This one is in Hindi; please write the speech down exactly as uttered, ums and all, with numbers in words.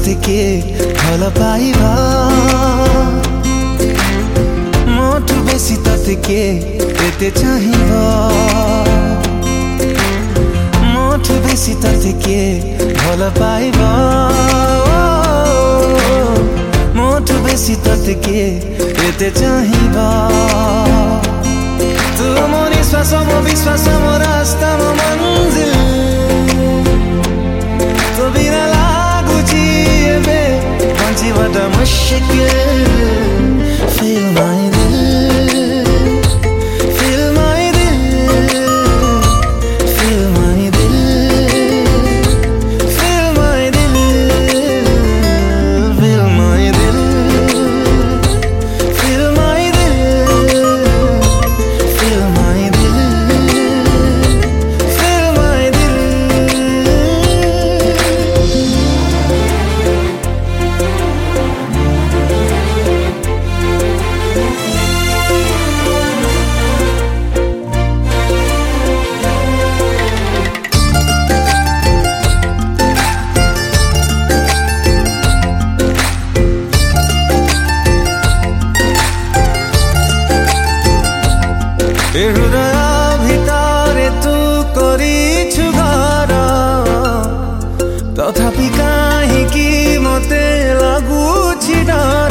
तते के भल पाइबा मोठु बेसी तते के एते चाहिबा मोठु बेसी तते के भल पाइबा मोठु बेसी तते के एते चाहिबा तू मो निश्वास मो विश्वास मो रास्ता मो मंजिल तो बिना लागुची एबे बंचिबटा मुश्किल Feel my दिल Feel my दिल Feel my दिल Feel my दिल Feel my दिल Feel my दिल Feel my दिल Feel my दिल ए हृदय भितरे तू करिछु घर तथापि काहीँकि मते लागुछि डर